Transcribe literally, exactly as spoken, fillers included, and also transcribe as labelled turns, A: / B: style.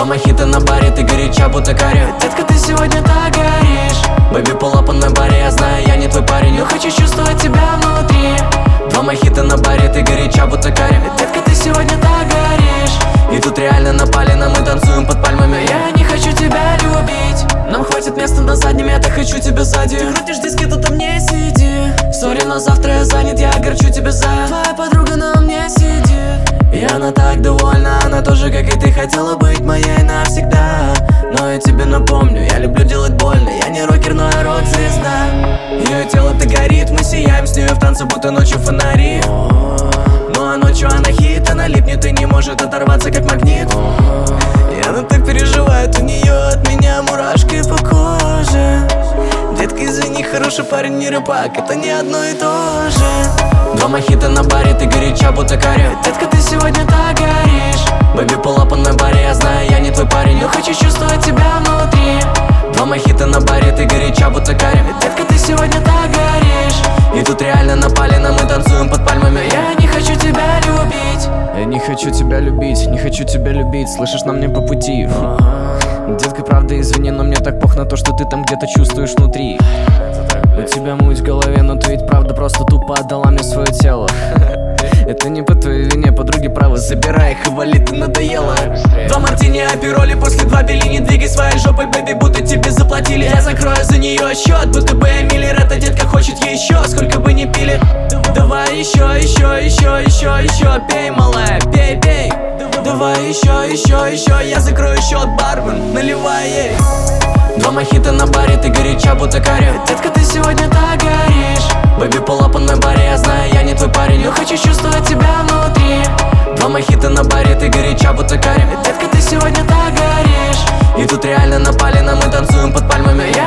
A: мохито на баре, ты горяча, будто карри. Детка, ты сегодня так горишь. Бэби, pull-up на баре, я знаю, я не твой парень, но хочу чувствовать тебя внутри. Два мохито на баре, ты горяча, будто карри. Детка, ты сегодня так горишь. И тут реально напали, но мы танцуем под пальмами. Я не хочу тебя любить, нам хватит места на заднем, я так хочу тебя сзади. Ты крутишь диски, тут а мне сиди. Сори, но завтра я занят, я огорчу тебя за. Твоя подруга на мне сидит, и она так довольна, она тоже, как и ты, хотела быть моей навсегда. Но я тебе напомню, я люблю делать больно. Я не рокер, но я рок-звезда. Ее тело-то горит, мы сияем с нее в танце, будто ночью фонари. Ну а ночью она хит, она липнет и не может оторваться, как магнит. И она так переживает, у нее от меня мурашки по коже. Детка, извини, хороший парень, не рыбак, это не одно и то же. Два мохито на баре, ты горяча, будто карри. Детка, ты сегодня так горишь. Бэби, pull-up на баре, я знаю, я не твой парень, но хочу чувствовать тебя внутри. Два мохито на баре, ты горяча, будто карри. Детка, ты сегодня так горишь. И тут реально напали, но мы танцуем под пальмами. Я не хочу тебя любить.
B: Я не хочу тебя любить, не хочу тебя любить. Слышишь, нам не по пути. Детка, правда, извини, но мне так пох на то, что ты там где-то чувствуешь внутри. У тебя муть в голове, но ты ведь правда просто тупо отдала мне свое тело. Это не по твоей вине, подруги правы, забирай их и вали, ты надоела.
A: Два мартини, апероли, после два белини. Двигай своей жопой, бэби, будто тебе заплатили. Я закрою за нее счет, будто бы Эмилер. Эта детка хочет еще, сколько бы ни пили. Давай еще, еще, еще, еще, еще. Пей, малая, пей, пей. Давай еще, еще, еще. Я закрою счет, бармен, наливай ей. Два мохито на баре, ты горяча, будто карри. Детка, ты сегодня так горишь. Бэби, pull-up на баре, я знаю, я не твой парень, но хочу чувствовать тебя внутри. Два мохито на баре, ты горяча, будто карри. Детка, ты сегодня так горишь. И тут реально напали, но мы танцуем под пальмами.